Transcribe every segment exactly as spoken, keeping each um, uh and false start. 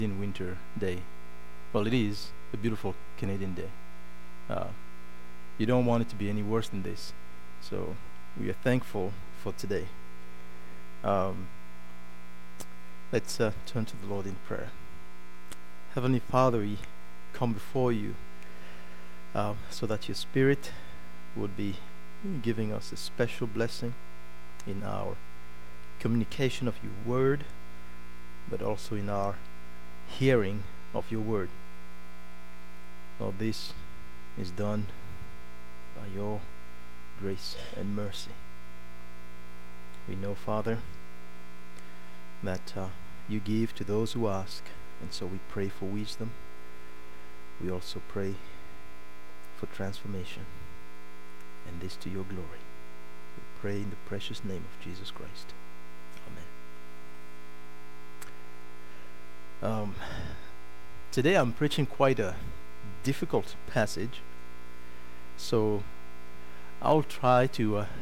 In winter day. Well, it is a beautiful Canadian day. Uh, you don't want it to be any worse than this. So we are thankful for today. Um, let's uh, turn to the Lord in prayer. Heavenly Father, we come before you uh, so that your Spirit would be giving us a special blessing in our communication of your word, but also in our hearing of your word. Lord, this is done by your grace and mercy. We know, Father, that uh, you give to those who ask, and so we pray for wisdom. We also pray for transformation, and this to your glory. We pray in the precious name of Jesus Christ. Amen. Um, today I'm preaching quite a difficult passage, so I'll try to uh,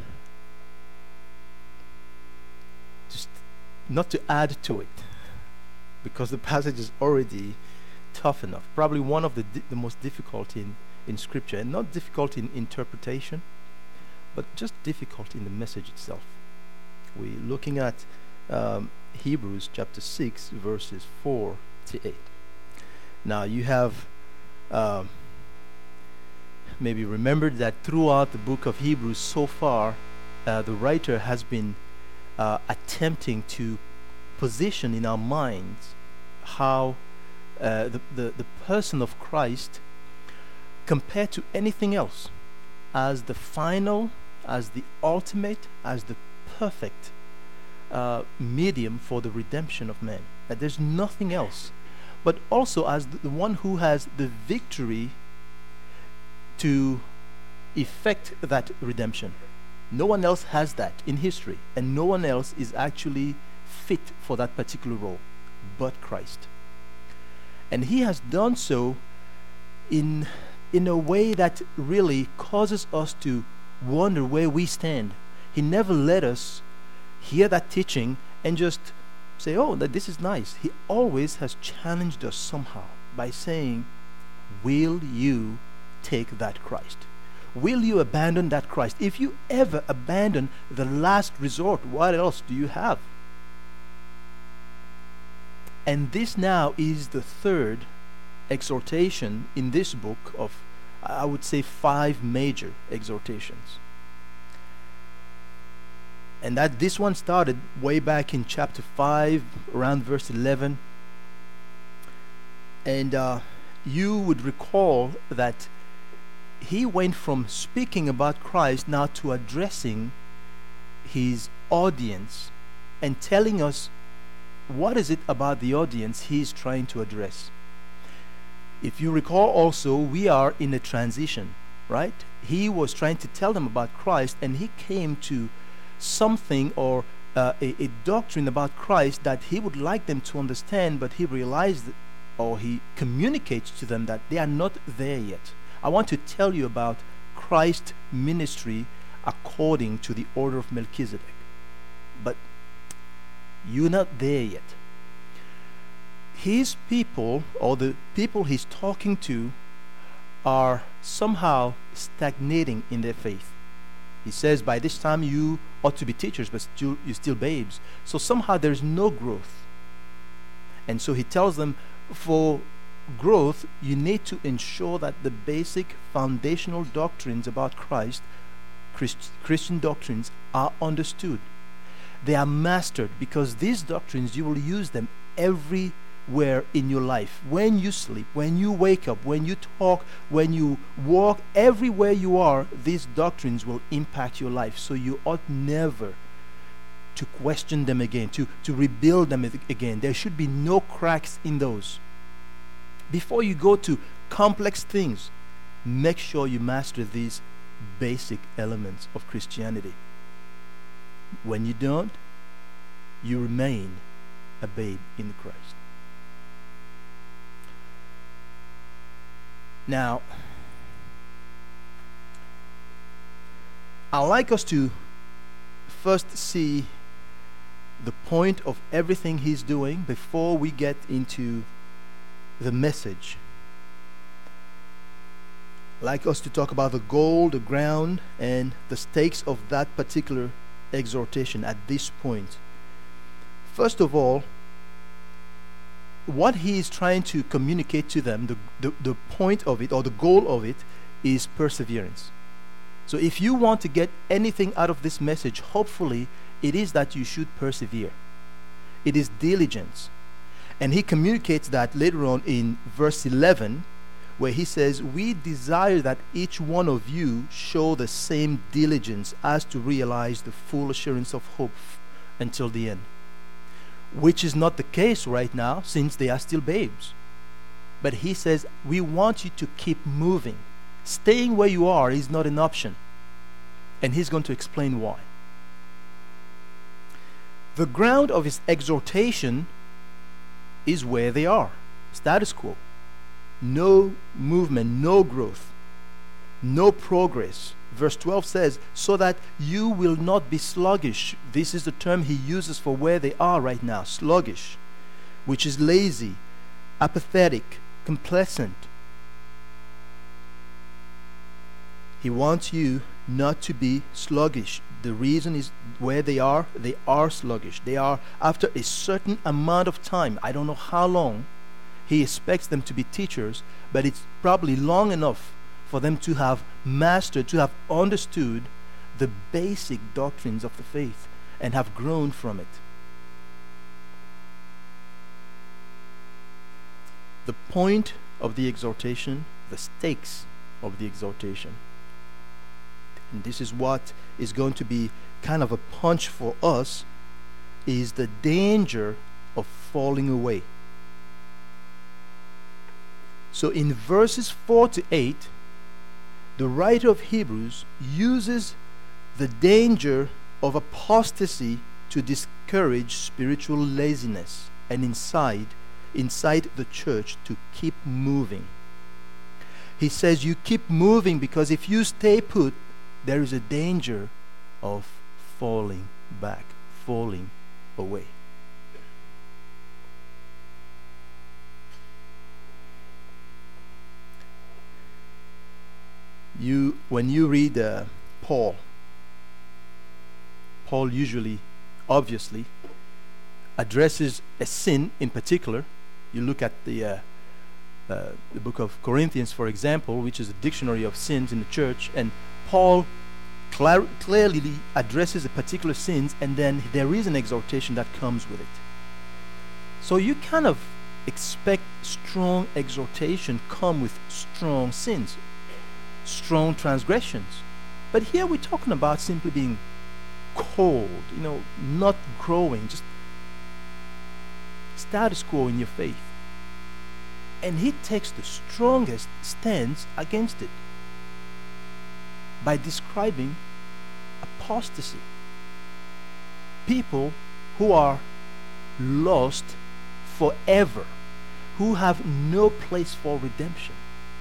just not to add to it, because the passage is already tough enough. Probably one of the di- the most difficult in in Scripture, and not difficult in interpretation, but just difficult in the message itself. We're looking at um, Hebrews chapter six, verses four to eight. Now, you have um, maybe remembered that throughout the book of Hebrews so far, uh, the writer has been uh, attempting to position in our minds how uh, the, the, the person of Christ compared to anything else as the final, as the ultimate, as the perfect uh, medium for the redemption of man. That there's nothing else, but also as the, the one who has the victory to effect that redemption. No one else has that in history, and no one else is actually fit for that particular role but Christ. And he has done so in in a way that really causes us to wonder where we stand. He never let us hear that teaching and just say, oh, that this is nice. He always has challenged us somehow by saying, will you take that Christ? Will you abandon that Christ? If you ever abandon the last resort, what else do you have? And this now is the third exhortation in this book of, I would say, five major exhortations. And that this one started way back in chapter five, around verse eleven. And uh, you would recall that he went from speaking about Christ now to addressing his audience and telling us what is it about the audience he's trying to address. If you recall also, we are in a transition, right? He was trying to tell them about Christ, and he came to something or uh, a, a doctrine about Christ that he would like them to understand, but he realized, or he communicates to them, that they are not there yet. I want to tell you about Christ's ministry according to the order of Melchizedek. But you're not there yet. His people, or the people he's talking to, are somehow stagnating in their faith. He says, by this time you ought to be teachers, but still, you're still babes. So somehow there's no growth. And so he tells them, for growth, you need to ensure that the basic foundational doctrines about Christ, Christ, Christian doctrines, are understood. They are mastered, because these doctrines, you will use them everywhere in your life. When you sleep, when you wake up, when you talk, when you walk, everywhere you are, these doctrines will impact your life. So you ought never to question them again, to, to rebuild them again. There should be no cracks in those. Before you go to complex things, make sure you master these basic elements of Christianity. When you don't, you remain a babe in Christ. Now, I'd like us to first see the point of everything he's doing before we get into the message. I'd like us to talk about the goal, the ground, and the stakes of that particular exhortation at this point. First of all, what he is trying to communicate to them, the, the, the point of it or the goal of it is perseverance. So if you want to get anything out of this message, hopefully it is that you should persevere. It is diligence. And he communicates that later on in verse eleven, where he says, we desire that each one of you show the same diligence as to realize the full assurance of hope f- until the end. Which is not the case right now, since they are still babes. But he says, we want you to keep moving. Staying where you are is not an option. And he's going to explain why. The ground of his exhortation is where they are. Status quo. No movement, no growth, no progress. Verse twelve says, so that you will not be sluggish. This is the term he uses for where they are right now, sluggish, which is lazy, apathetic, complacent. He wants you not to be sluggish. The reason is where they are, they are sluggish. They are, after a certain amount of time, I don't know how long, he expects them to be teachers, but it's probably long enough for them to have mastered, to have understood the basic doctrines of the faith and have grown from it. The point of the exhortation, the stakes of the exhortation. And this is what is going to be kind of a punch for us, is the danger of falling away. So in verses four to eight, the writer of Hebrews uses the danger of apostasy to discourage spiritual laziness and inside, inside the church to keep moving. He says you keep moving because if you stay put, there is a danger of falling back, falling away. You, when you read uh, Paul, Paul usually, obviously, addresses a sin in particular. You look at the uh, uh, the book of Corinthians, for example, which is a dictionary of sins in the church, and Paul clar- clearly addresses a particular sins, and then there is an exhortation that comes with it. So you kind of expect strong exhortation come with strong sins, strong transgressions. But here we're talking about simply being cold, you know, not growing, just status quo in your faith. And he takes the strongest stance against it by describing apostasy. People who are lost forever, who have no place for redemption.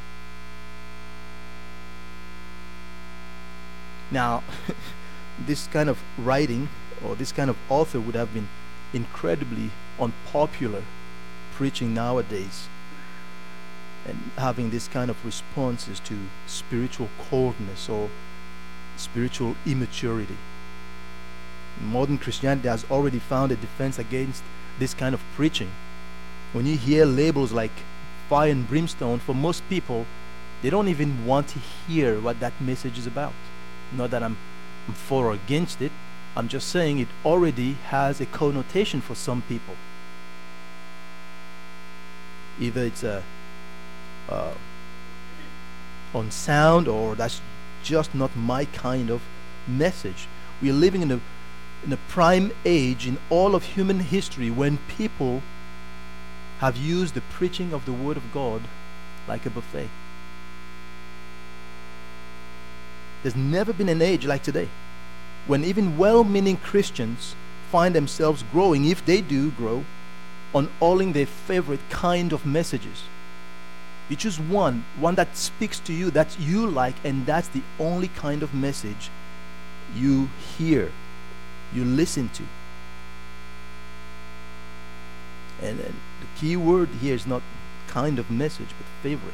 Now, this kind of writing or this kind of author would have been incredibly unpopular preaching nowadays and having this kind of responses to spiritual coldness or spiritual immaturity. Modern Christianity has already found a defense against this kind of preaching. When you hear labels like fire and brimstone, for most people, they don't even want to hear what that message is about. Not that I'm, I'm for or against it. I'm just saying it already has a connotation for some people. Either it's a uh, unsound or that's just not my kind of message. We're living in a in a prime age in all of human history when people have used the preaching of the Word of God like a buffet. There's never been an age like today when even well-meaning Christians find themselves growing, if they do grow, on only their favorite kind of messages. You choose one, one that speaks to you, that you like, and that's the only kind of message you hear, you listen to. And, and the key word here is not kind of message, but favorite.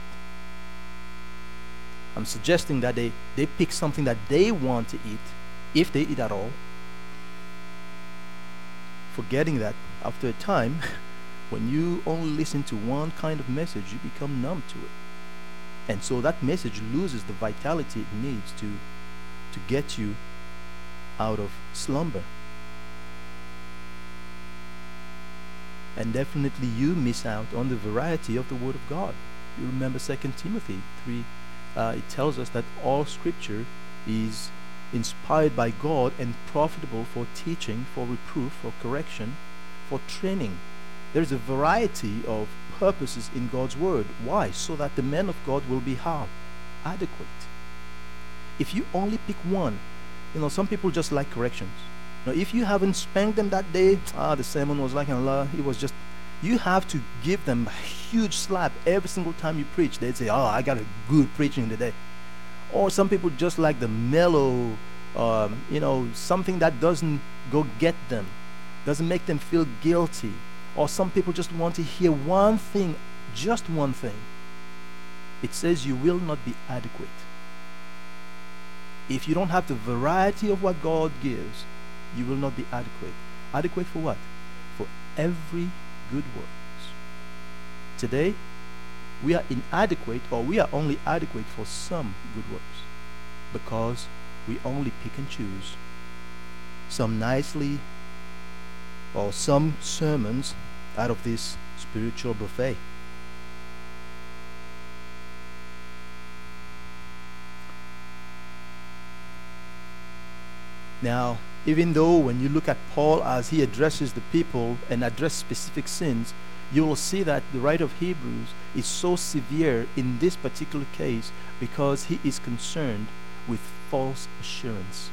I'm suggesting that they, they pick something that they want to eat, if they eat at all, forgetting that after a time, when you only listen to one kind of message, you become numb to it. And so that message loses the vitality it needs to, to get you out of slumber. And definitely you miss out on the variety of the Word of God. You remember Second Timothy three, uh, it tells us that all Scripture is inspired by God and profitable for teaching, for reproof, for correction, for training. There's a variety of purposes in God's Word. Why? So that the man of God will be how? Adequate. If you only pick one, you know, some people just like corrections. Now, if you haven't spanked them that day, ah, the sermon was like Allah, it was just, you have to give them a huge slap every single time you preach. They'd say, oh, I got a good preaching today. Or some people just like the mellow, um, you know, something that doesn't go get them, doesn't make them feel guilty. Or some people just want to hear one thing, just one thing. It says you will not be adequate. If you don't have the variety of what God gives, you will not be adequate. Adequate for what? For every good works. Today, we are inadequate, or we are only adequate for some good works, because we only pick and choose some nicely, or some sermons out of this spiritual buffet. Now, even though when you look at Paul as he addresses the people and addresses specific sins, you will see that the writer of Hebrews is so severe in this particular case because he is concerned with false assurance.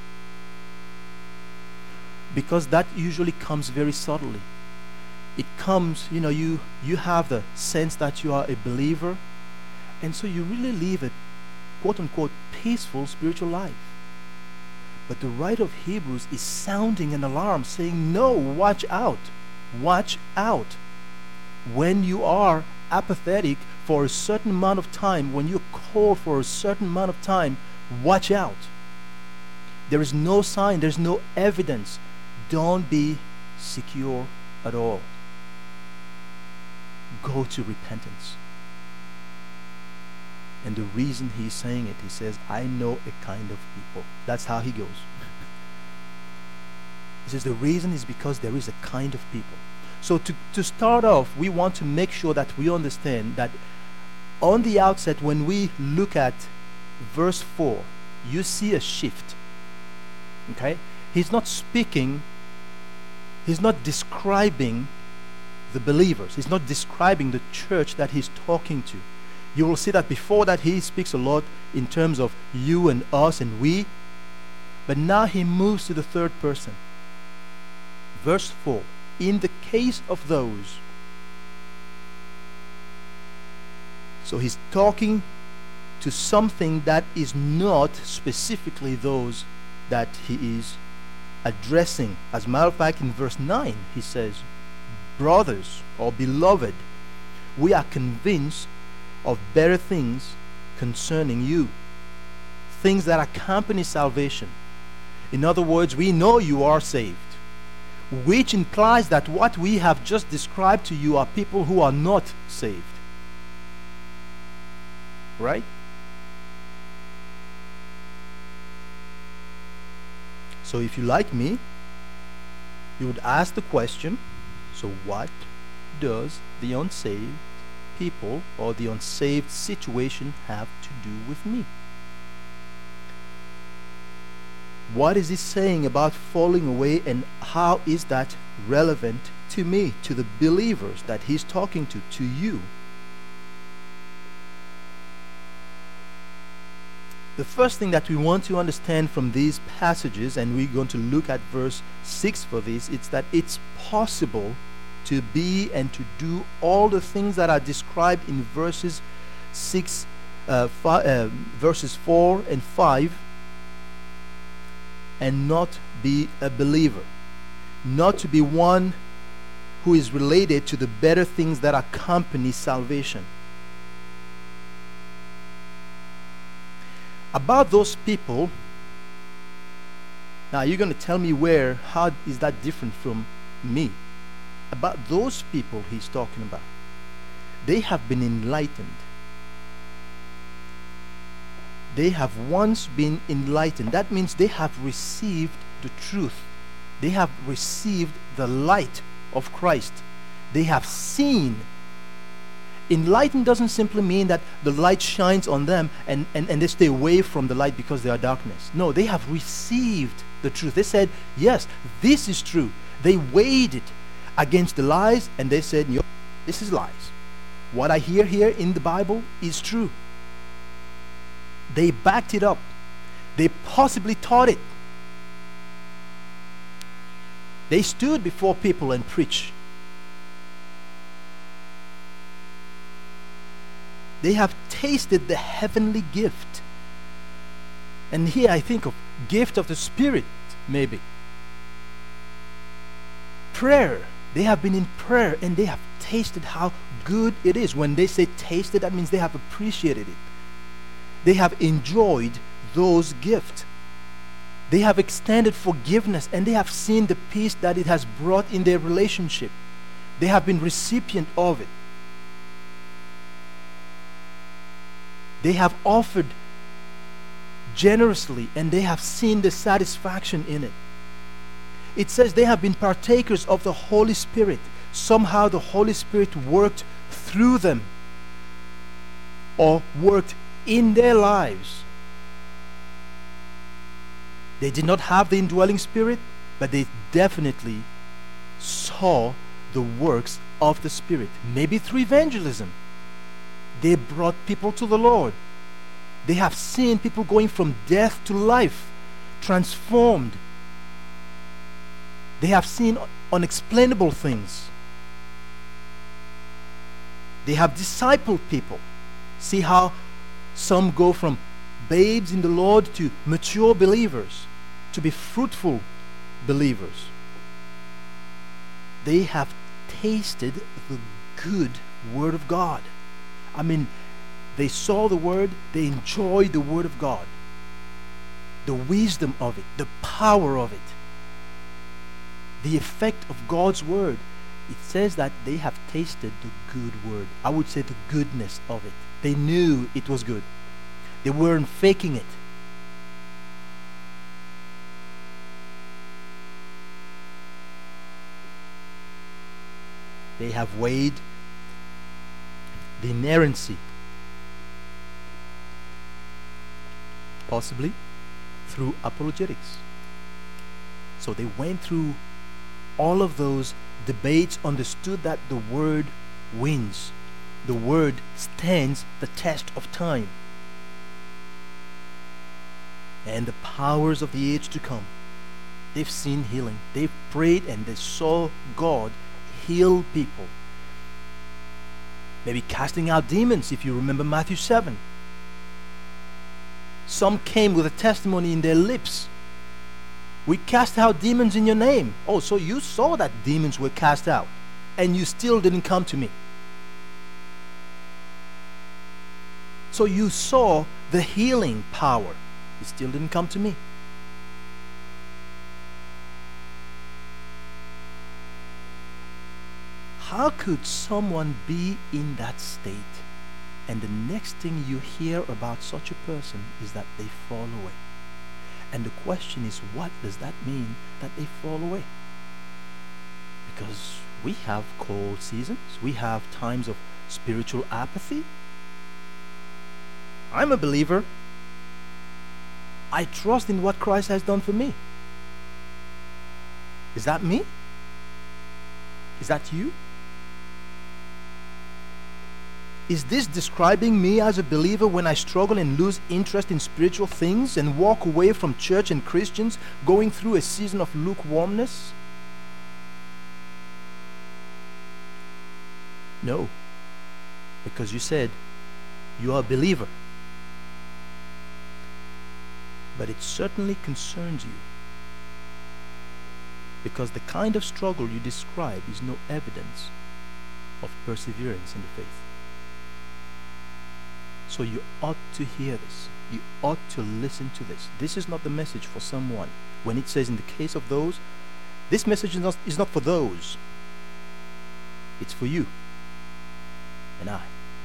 Because that usually comes very subtly. It comes, you know, you, you have the sense that you are a believer, and so you really live a quote-unquote peaceful spiritual life. But the writer of Hebrews is sounding an alarm, saying, no, watch out, watch out. When you are apathetic for a certain amount of time, when you're cold for a certain amount of time, watch out. There is no sign, there's no evidence. Don't be secure at all. Go to repentance. And the reason he's saying it, he says, I know a kind of people. That's how he goes. He says the reason is because there is a kind of people. So to, to start off, we want to make sure that we understand that on the outset, when we look at verse four, you see a shift. Okay? He's not speaking, he's not describing the believers. He's not describing the church that he's talking to. You will see that before that he speaks a lot in terms of you and us and we. But now he moves to the third person. Verse four. In the case of those. So he's talking to something that is not specifically those that he is addressing. As a matter of fact, in verse nine, he says, brothers or beloved, we are convinced of better things concerning you, things that accompany salvation. In other words, we know you are saved, which implies that what we have just described to you are people who are not saved. Right? So if you like me, you would ask the question, so what does the unsaved people or the unsaved situation have to do with me? What is he saying about falling away, and how is that relevant to me, to the believers that he's talking to, to you? The first thing that we want to understand from these passages, and we're going to look at verse six for this, it's that it's possible to be and to do all the things that are described in verses six, uh, fi- uh, verses four and five, and not be a believer, not to be one who is related to the better things that accompany salvation. About those people, now you're going to tell me where, how is that different from me? About those people he's talking about. They have been enlightened. They have once been enlightened. That means they have received the truth. They have received the light of Christ. They have seen. Enlightened doesn't simply mean that the light shines on them and, and, and they stay away from the light because they are darkness. No, they have received the truth. They said, yes, this is true. They weighed it against the lies and they said, yo, this is lies. What I hear here in the Bible is true. They backed it up. They possibly taught it. They stood before people and preached. They have tasted the heavenly gift. And here I think of gift of the Spirit, maybe. Prayer. They have been in prayer and they have tasted how good it is. When they say tasted, that means they have appreciated it. They have enjoyed those gifts. They have extended forgiveness and they have seen the peace that it has brought in their relationship. They have been recipient of it. They have offered generously and they have seen the satisfaction in it. It says they have been partakers of the Holy Spirit. Somehow the Holy Spirit worked through them or worked in their lives. They did not have the indwelling Spirit, but they definitely saw the works of the Spirit. Maybe through evangelism. They brought people to the Lord. They have seen people going from death to life, transformed. They have seen unexplainable things. They have discipled people. See how some go from babes in the Lord to mature believers, to be fruitful believers. They have tasted the good Word of God. I mean, they saw the Word, they enjoyed the Word of God. The wisdom of it, the power of it, the effect of God's Word. It says that they have tasted the good Word. I would say the goodness of it. They knew it was good. They weren't faking it. They have weighed the inerrancy, possibly through apologetics. So they went through all of those debates, understood that the Word wins. The Word stands the test of time. And the powers of the age to come. They've seen healing. They've prayed and they saw God heal people. Maybe casting out demons, if you remember Matthew seven. Some came with a testimony in their lips. We cast out demons in your name. Oh, so you saw that demons were cast out and you still didn't come to me. So you saw the healing power. You still didn't come to me. How could someone be in that state and the next thing you hear about such a person is that they fall away? And the question is, what does that mean that they fall away? Because we have cold seasons. We have times of spiritual apathy. I'm a believer. I trust in what Christ has done for me. Is that me? Is that you? Is this describing me as a believer when I struggle and lose interest in spiritual things and walk away from church and Christians, going through a season of lukewarmness? No. Because you said you are a believer. But it certainly concerns you. Because the kind of struggle you describe is no evidence of perseverance in the faith. So you ought to hear this. You ought to listen to this. This is not the message for someone. When it says in the case of those, this message is not, is not for those. It's for you and I.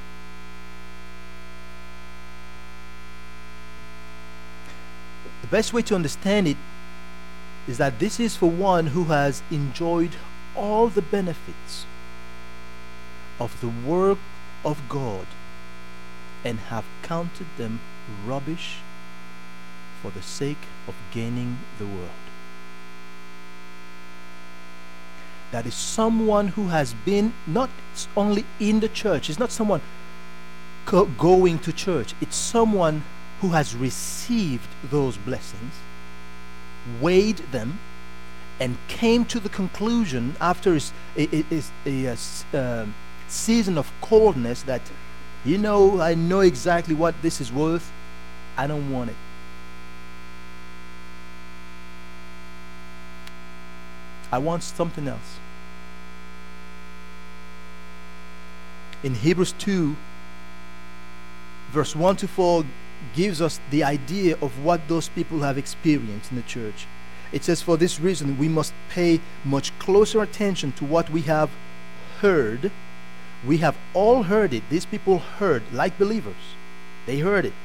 The best way to understand it is that this is for one who has enjoyed all the benefits of the work of God and have counted them rubbish for the sake of gaining the world. That is someone who has been not only in the church. It's not someone co- going to church. It's someone who has received those blessings, weighed them, and came to the conclusion after a, a, a, a, a uh, season of coldness that, you know, I know exactly what this is worth. I don't want it. I want something else. In Hebrews two, verse one to four, gives us the idea of what those people have experienced in the church. It says, for this reason, we must pay much closer attention to what we have heard. We have all heard it. These people heard, like believers. They heard it.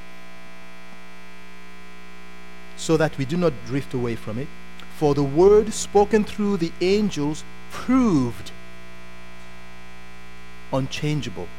So that we do not drift away from it. For the word spoken through the angels proved unchangeable.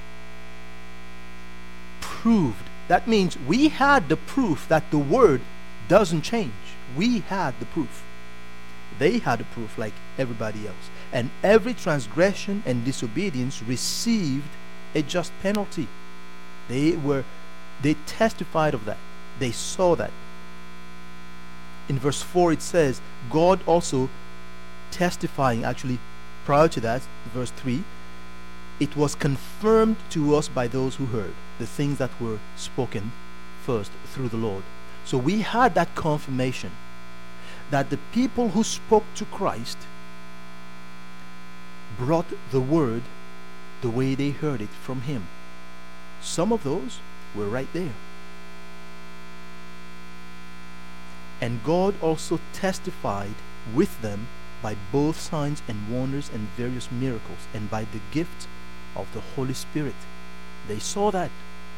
Proved. That means we had the proof that the word doesn't change. We had the proof. They had the proof like everybody else. And every transgression and disobedience received a just penalty. They were, they testified of that. They saw that. In verse four it says, God also testifying, actually prior to that, verse three, it was confirmed to us by those who heard the things that were spoken first through the Lord. So we had that confirmation that the people who spoke to Christ brought the word the way they heard it from him. Some of those were right there. And God also testified with them by both signs and wonders and various miracles, and by the gift of the Holy Spirit. They saw that.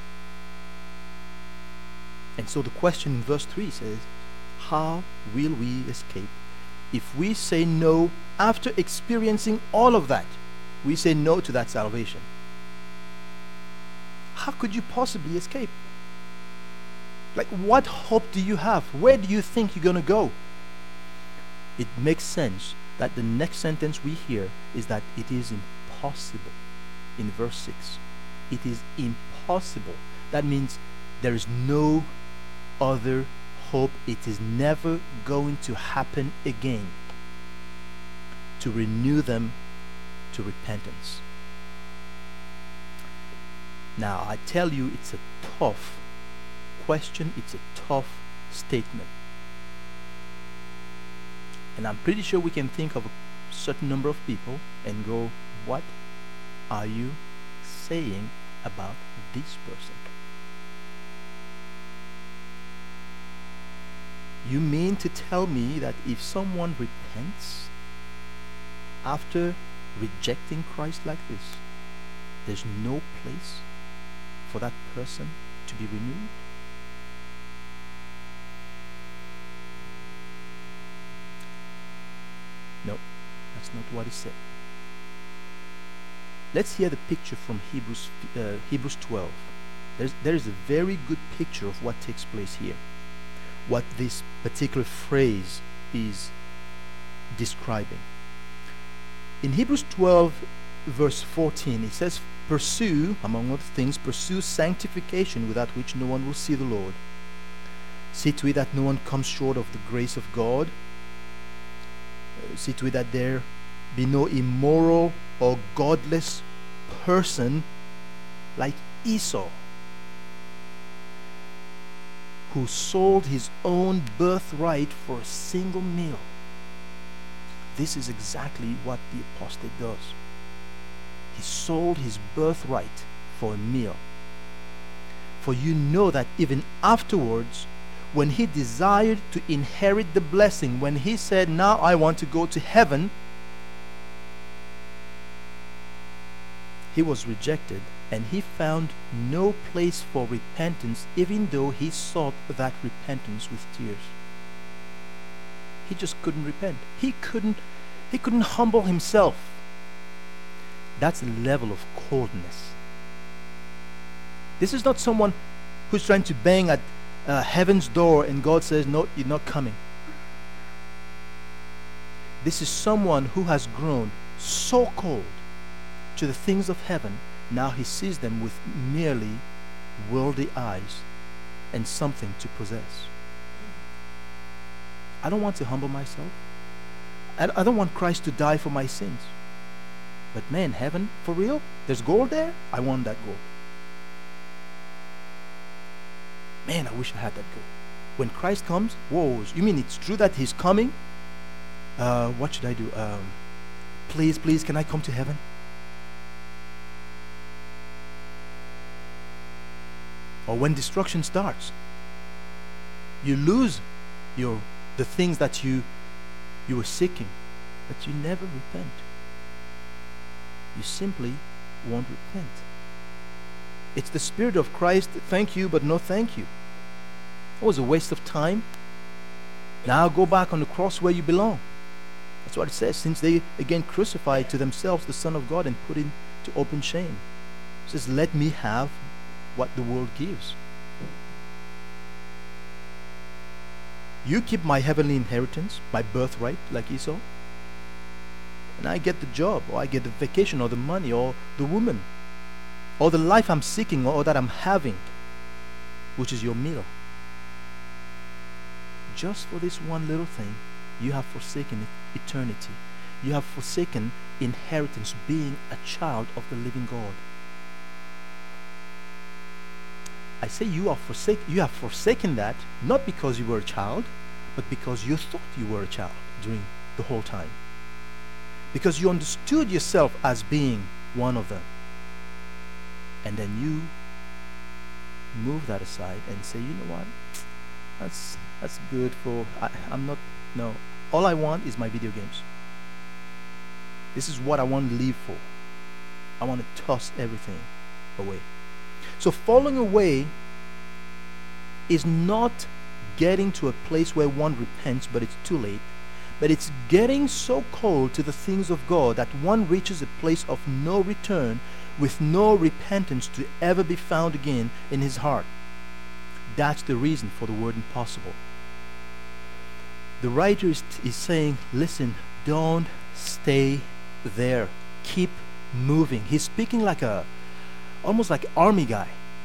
And so the question in verse three says, how will we escape if we say no after experiencing all of that? We say no to that salvation. How could you possibly escape? Like, what hope do you have? Where do you think you're going to go? It makes sense that the next sentence we hear is that it is impossible. In verse six, it is impossible. That means there is no other hope. It is never going to happen again to renew them to repentance. Now, I tell you, it's a tough question. It's a tough statement. And I'm pretty sure we can think of a certain number of people and go, what are you saying about this person? You mean to tell me that if someone repents after rejecting Christ like this, there's no place for that person to be renewed? No, that's not what he said. Let's hear the picture from Hebrews uh, Hebrews twelve. There's, there is a very good picture of what takes place here, what this particular phrase is describing. In Hebrews twelve, verse fourteen, it says, pursue, among other things, pursue sanctification, without which no one will see the Lord. See to it that no one comes short of the grace of God. Uh, see to it that there be no immoral or godless person like Esau, who sold his own birthright for a single meal. This is exactly what the apostate does. He sold his birthright for a meal. For you know that even afterwards, when he desired to inherit the blessing, when he said, now I want to go to heaven, he was rejected, and he found no place for repentance, even though he sought that repentance with tears. He just couldn't repent. He couldn't he couldn't humble himself. That's a level of coldness. This is not someone who's trying to bang at uh, heaven's door and God says, no, you're not coming. This is someone who has grown so cold to the things of heaven, now he sees them with merely worldly eyes and something to possess. I don't want to humble myself. I, I don't want Christ to die for my sins. But man, heaven, for real? There's gold there? I want that gold. Man, I wish I had that gold. When Christ comes, whoa, you mean it's true that he's coming? Uh, what should I do? Um, please, please, can I come to heaven? Or when destruction starts, you lose your the things that you you were seeking, but you never repent. You simply won't repent. It's the Spirit of Christ, thank you, but no thank you. It was a waste of time. Now go back on the cross where you belong. That's what it says, since they again crucified to themselves the Son of God and put him to open shame. It says, let me have what the world gives. You keep my heavenly inheritance, my birthright, like Esau, and I get the job, or I get the vacation, or the money, or the woman, or the life I'm seeking, or that I'm having, which is your meal. Just for this one little thing, you have forsaken eternity. You have forsaken inheritance, being a child of the living God. I say you are forsake, you have forsaken that, not because you were a child, but because you thought you were a child during the whole time. Because you understood yourself as being one of them. And then you move that aside and say, you know what? That's that's good for, I, I'm not, no. All I want is my video games. This is what I want to live for. I want to toss everything away. So falling away is not getting to a place where one repents, but it's too late. But it's getting so cold to the things of God that one reaches a place of no return, with no repentance to ever be found again in his heart. That's the reason for the word impossible. The writer is, is saying, listen, don't stay there. Keep moving. He's speaking like a almost like army guy.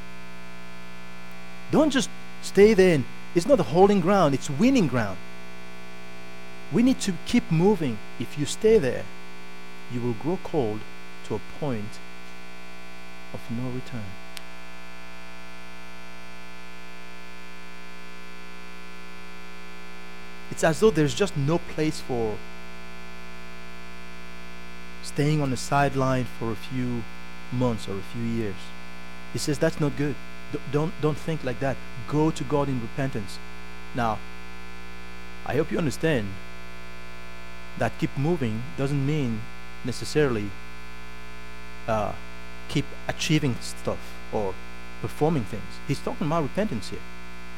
Don't just stay there. And it's not a holding ground, it's winning ground. We need to keep moving. If you stay there, you will grow cold to a point of no return. It's as though there's just no place for staying on the sideline for a few months or a few years. He says that's not good. D- don't don't think like that. Go to God in repentance. Now, I hope you understand that keep moving doesn't mean necessarily uh, keep achieving stuff or performing things. He's talking about repentance here.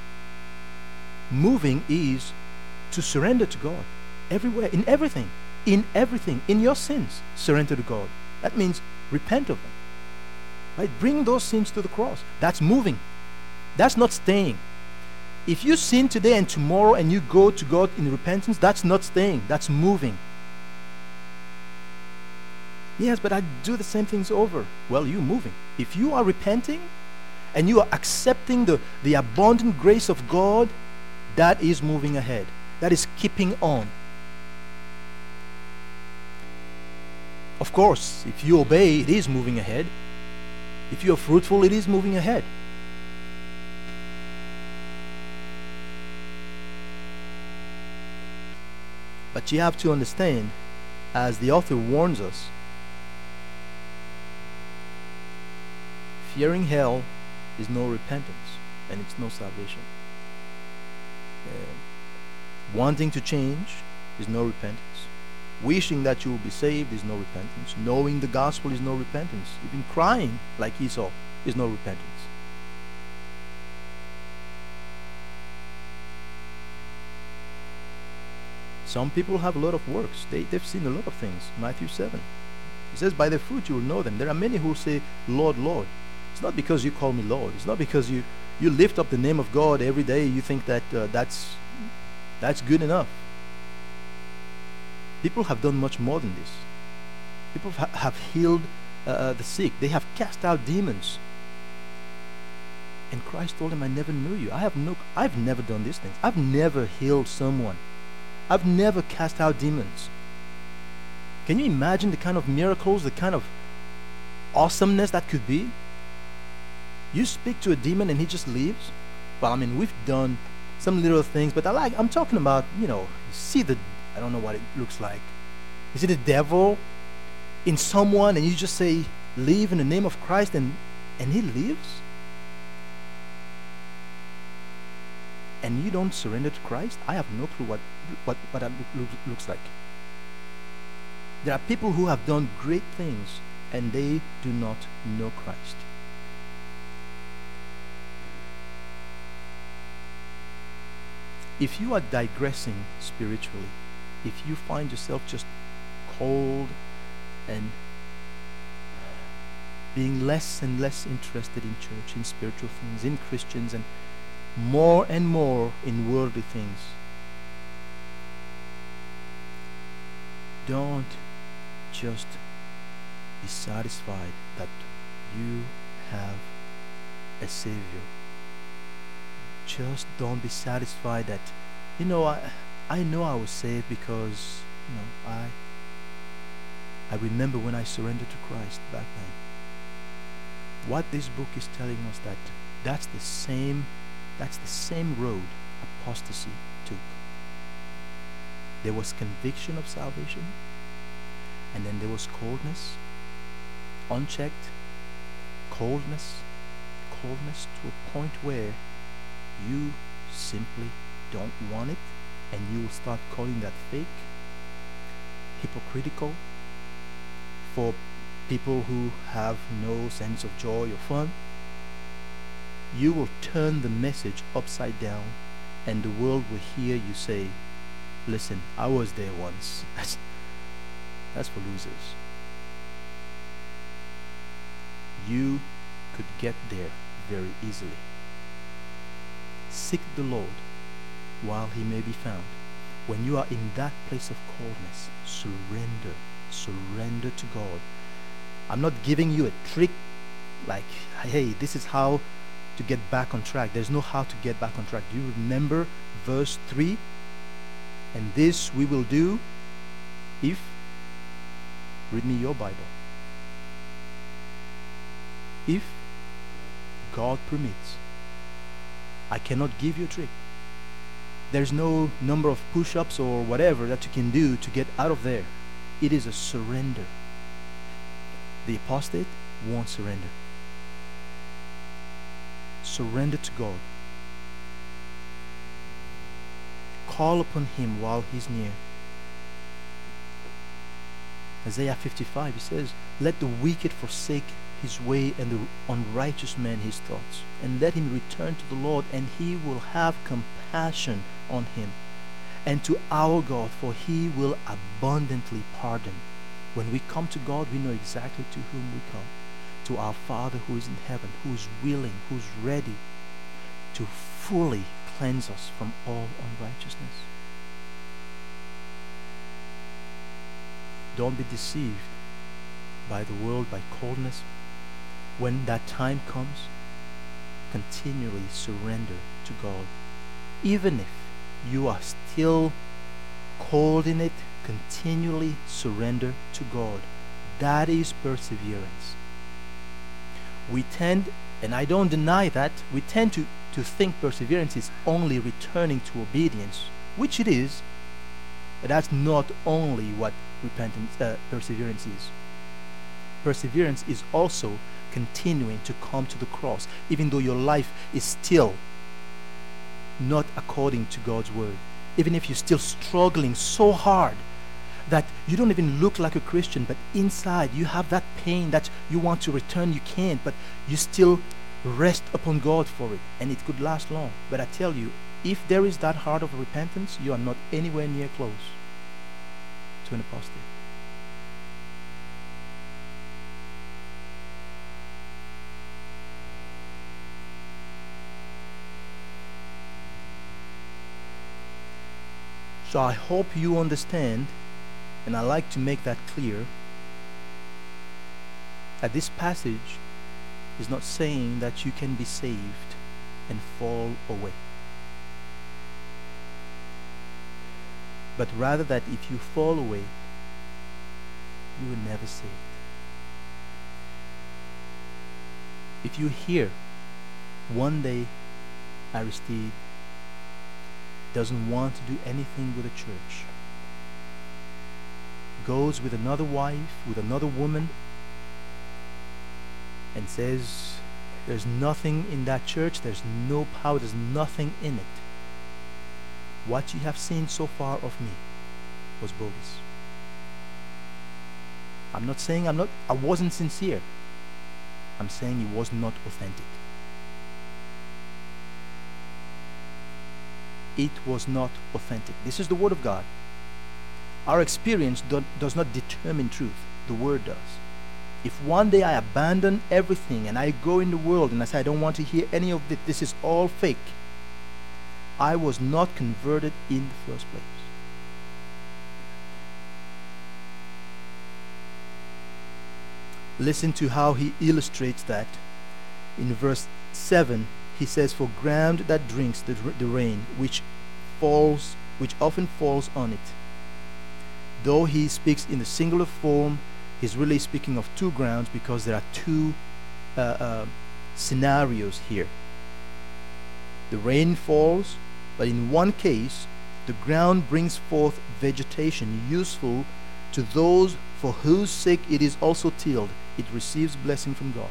Moving is to surrender to God everywhere, in everything, in everything, in your sins, surrender to God. That means repent of them. Right? Bring those sins to the cross. That's moving. That's not staying. If you sin today and tomorrow and you go to God in repentance, that's not staying. That's moving. Yes, but I do the same things over. Well, you're moving. If you are repenting and you are accepting the, the abundant grace of God, that is moving ahead. That is keeping on. Of course, if you obey, it is moving ahead. If you are fruitful, it is moving ahead. But you have to understand, as the author warns us, fearing hell is no repentance, and it's no salvation. Uh, wanting to change is no repentance. Wishing that you will be saved is no repentance. Knowing the gospel is no repentance. Even crying like Esau is no repentance. Some people have a lot of works. They, they've seen a lot of things. Matthew seven. He says, by the fruit you will know them. There are many who will say, Lord, Lord. It's not because you call me Lord. It's not because you, you lift up the name of God every day. You think that uh, that's, that's good enough. People have done much more than this. People ha- have healed uh, the sick. They have cast out demons. And Christ told them, I never knew you. I have no, I've never done these things. I've never healed someone. I've never cast out demons. Can you imagine the kind of miracles, the kind of awesomeness that could be? You speak to a demon and he just leaves? Well, I mean, we've done some little things, but I like, I'm talking about, you know, you see the, I don't know what it looks like. Is it the devil in someone and you just say, leave in the name of Christ, and, and he leaves? And you don't surrender to Christ? I have no clue what what, what that look, looks like. There are people who have done great things and they do not know Christ. If you are digressing spiritually, if you find yourself just cold and being less and less interested in church, in spiritual things, in Christians, and more and more in worldly things, don't just be satisfied that you have a Savior. Just don't be satisfied that, you know, I I know I was saved because, you know, I I remember when I surrendered to Christ back then. What this book is telling us, that that's the same that's the same road apostasy took. There was conviction of salvation, and then there was coldness, unchecked coldness, coldness to a point where you simply don't want it, and you will start calling that fake, hypocritical, for people who have no sense of joy or fun. You will turn the message upside down, and the world will hear you say, listen, I was there once. That's, that's for losers. You could get there very easily. Seek the Lord while he may be found. When you are in that place of coldness, surrender. Surrender to God. I'm not giving you a trick like, hey, this is how to get back on track. There's no how to get back on track. Do you remember verse three? And this we will do if, read me your Bible, if God permits. I cannot give you a trick. There's no number of push-ups or whatever that you can do to get out of there. It is a surrender. The apostate won't surrender. Surrender to God. Call upon him while he's near. Isaiah fifty-five, he says, let the wicked forsake his way, and the unrighteous man his thoughts, and let him return to the Lord, and he will have compassion on him, and to our God, for he will abundantly pardon. When we come to God, we know exactly to whom we come. To our Father who is in heaven, who is willing, who is ready to fully cleanse us from all unrighteousness. Don't be deceived by the world, by coldness. When that time comes, continually surrender to God. Even if you are still cold in it, continually surrender to God. That is perseverance. We tend, and I don't deny that, we tend to, to think perseverance is only returning to obedience, which it is, but that's not only what repentance, uh, perseverance is. Perseverance is also continuing to come to the cross, even though your life is still not according to God's word. Even if you're still struggling so hard that you don't even look like a Christian, but inside you have that pain that you want to return, you can't, but you still rest upon God for it, and it could last long. But I tell you, if there is that heart of repentance, you are not anywhere near close to an apostate. So I hope you understand, and I like to make that clear, that this passage is not saying that you can be saved and fall away, but rather that if you fall away, you will never saved. If you hear one day Aristide doesn't want to do anything with the church, goes with another wife, with another woman, and says there's nothing in that church, there's no power, there's nothing in it, what you have seen so far of me was bogus. I'm not saying I'm not I wasn't sincere. I'm saying it was not authentic. It was not authentic. This is the word of God. Our experience do, does not determine truth. The word does. If one day I abandon everything and I go in the world and I say I don't want to hear any of it, this is all fake, I was not converted in the first place. Listen to how he illustrates that. In verse seven, he says, "For ground that drinks the, the rain, which falls, which often falls on it." Though he speaks in the singular form, he's really speaking of two grounds, because there are two uh, uh, scenarios here. The rain falls, but in one case, the ground brings forth vegetation useful to those for whose sake it is also tilled. It receives blessing from God.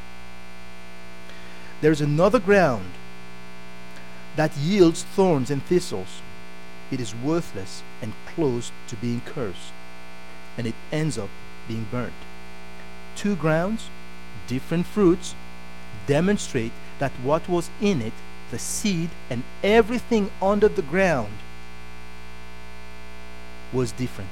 There is another ground that yields thorns and thistles. It is worthless and close to being cursed, and it ends up being burnt. Two grounds, different fruits, demonstrate that what was in it, the seed and everything under the ground, was different.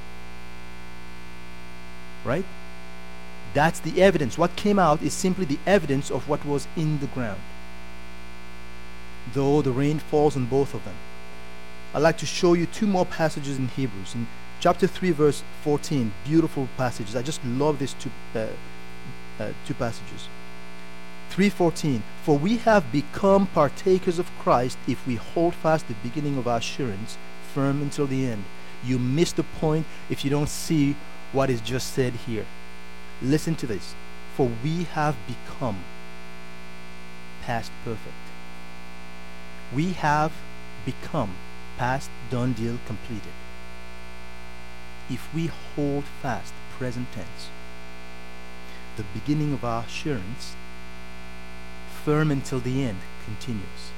Right? That's the evidence. What came out is simply the evidence of what was in the ground, though the rain falls on both of them. I'd like to show you two more passages in Hebrews. In chapter three, verse fourteen, beautiful passages. I just love these two, uh, uh, two passages. three fourteen, "For we have become partakers of Christ if we hold fast the beginning of our assurance firm until the end." You miss the point if you don't see what is just said here. Listen to this. "For we have become," past perfect. We have become, past done deal completed. If we hold fast, present tense, the beginning of our assurance firm until the end, continues.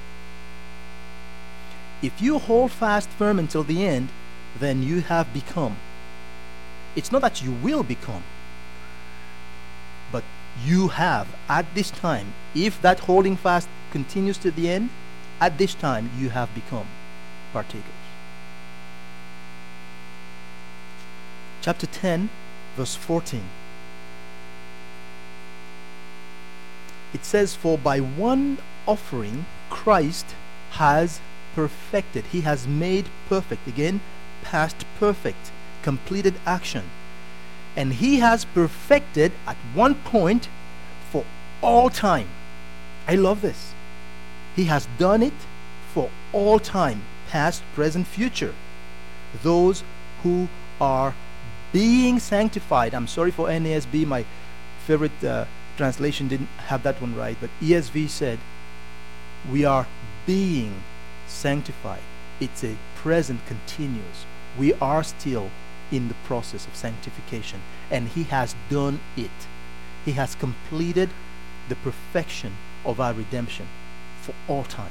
If you hold fast firm until the end, then you have become. It's not that you will become, but you have at this time. If that holding fast continues to the end, at this time you have become partakers. Chapter ten, verse fourteen. It says, "For by one offering Christ has perfected." He has made perfect. Again, past perfect, completed action. And he has perfected at one point for all time. I love this. He has done it for all time, past, present, future. Those who are being sanctified. I'm sorry for N A S B, my favorite uh, translation didn't have that one right, but E S V said, "We are being sanctified." It's a present continuous. We are still in the process of sanctification, and he has done it. He has completed the perfection of our redemption for all time.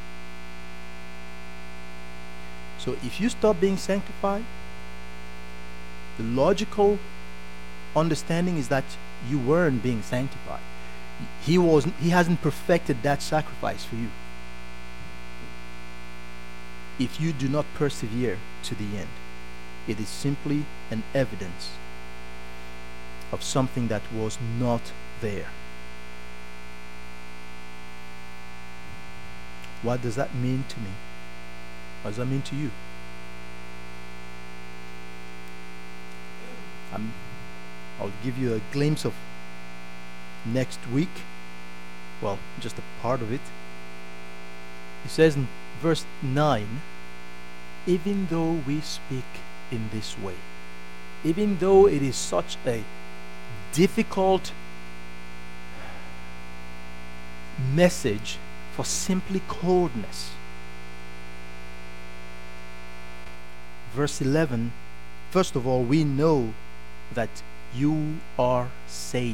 So if you stop being sanctified, the logical understanding is that you weren't being sanctified. He wasn't, he hasn't perfected that sacrifice for you. If you do not persevere to the end, it is simply an evidence of something that was not there. What does that mean to me? What does that mean to you? I'm, I'll give you a glimpse of next week. Well, just a part of it. He says in verse nine, even though we speak in this way, even though it is such a difficult message for simply coldness. Verse eleven, first of all, we know that you are saved.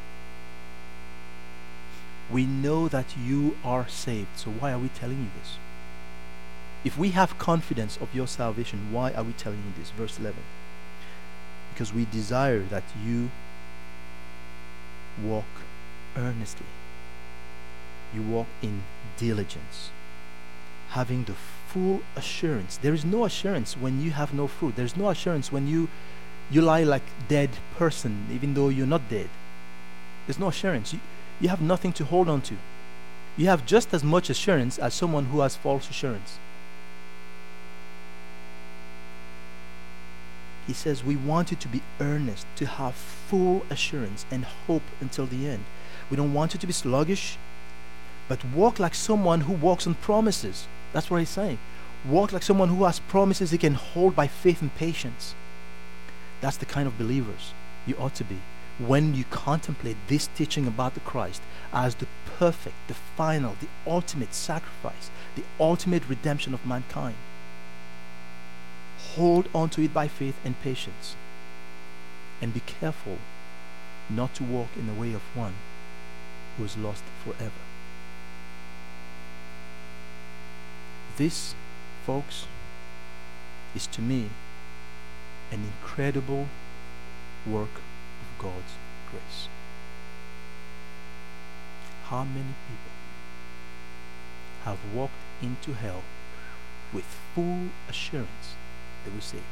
We know that you are saved. So why are we telling you this? If we have confidence of your salvation, why are we telling you this? Verse eleven. Because we desire that you walk earnestly. You walk in diligence, having the full assurance. There is no assurance when you have no fruit. There is no assurance when you you lie like dead person, even though you're not dead. There's no assurance. You, you have nothing to hold on to. You have just as much assurance as someone who has false assurance. He says we want you to be earnest, to have full assurance and hope until the end. We don't want you to be sluggish, but walk like someone who walks on promises. That's what he's saying. Walk like someone who has promises he can hold by faith and patience. That's the kind of believers you ought to be when you contemplate this teaching about the Christ as the perfect, the final, the ultimate sacrifice, the ultimate redemption of mankind. Hold on to it by faith and patience, and be careful not to walk in the way of one who is lost forever. This, folks, is to me an incredible work of God's grace. How many people have walked into hell with full assurance they were saved,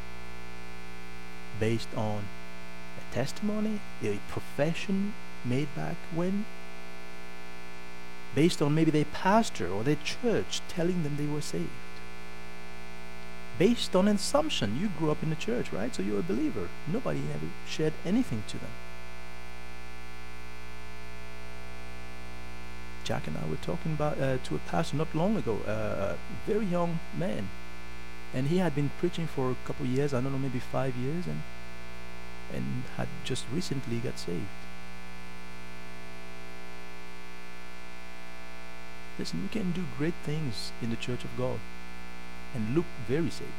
based on a testimony, a profession made back when, based on maybe their pastor or their church telling them they were saved, based on an assumption. You grew up in the church, right? So you're a believer. Nobody ever shared anything to them. Jack and I were talking about uh, to a pastor not long ago, uh, a very young man, and he had been preaching for a couple of years, I don't know, maybe five years, and and had just recently got saved. Listen, we can do great things in the church of God and look very saved.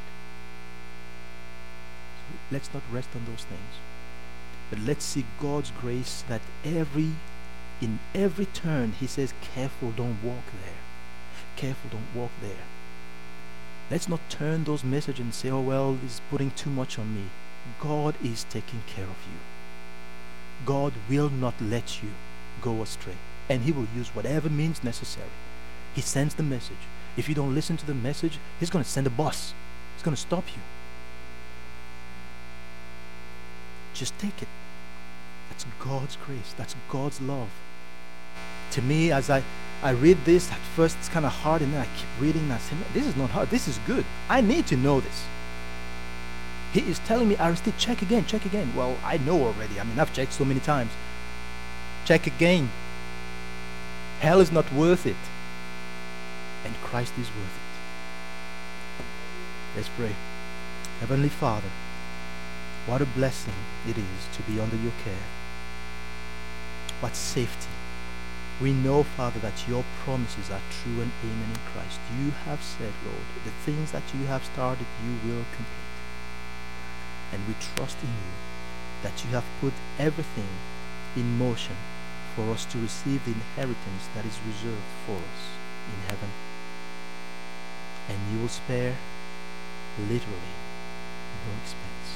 So let's not rest on those things, but let's see God's grace that every in every turn he says, careful, don't walk there. Careful, don't walk there. Let's not turn those messages and say, oh well, this is putting too much on me. God is taking care of you. God will not let you go astray, and he will use whatever means necessary. He sends the message. If you don't listen to the message, he's going to send a bus. He's going to stop you. Just take it. That's God's grace. That's God's love. To me, as I, I read this, at first it's kind of hard, and then I keep reading and I say, no, this is not hard. This is good. I need to know this. He is telling me, Aristide, check again, check again. Well, I know already. I mean, I've checked so many times. Check again. Hell is not worth it, and Christ is worth it. Let's pray. Heavenly Father, what a blessing it is to be under your care. What safety. We know, Father, that your promises are true and amen in Christ. You have said, Lord, the things that you have started, you will complete. And we trust in you that you have put everything in motion for us to receive the inheritance that is reserved for us in heaven. And you will spare literally no expense.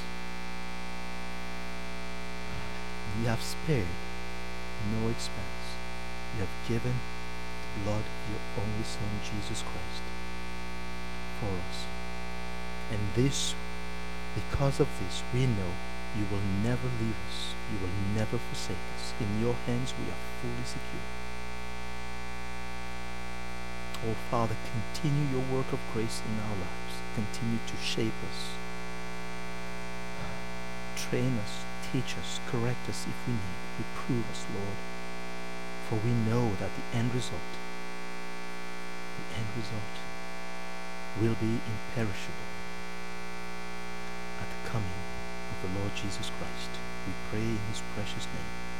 You have spared no expense. You have given the blood of your only Son, Jesus Christ, for us. And this, because of this, we know you will never leave us. You will never forsake us. In your hands we are fully secure. Oh Father, continue your work of grace in our lives. Continue to shape us, train us, teach us, correct us if we need, reprove us, Lord. For we know that the end result, the end result will be imperishable at the coming of the Lord Jesus Christ. We pray in his precious name.